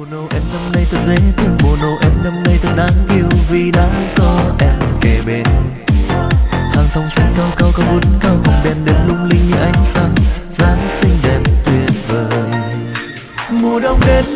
Noel năm nay thật dễ thương, mùa Noel năm nay thật đáng yêu vì đã có em kề bên. Hàng thông xanh cao cao cao vút cao, hồng đèn đèn lung linh như ánh sao, Giáng sinh đẹp tuyệt vời. Mùa đông đến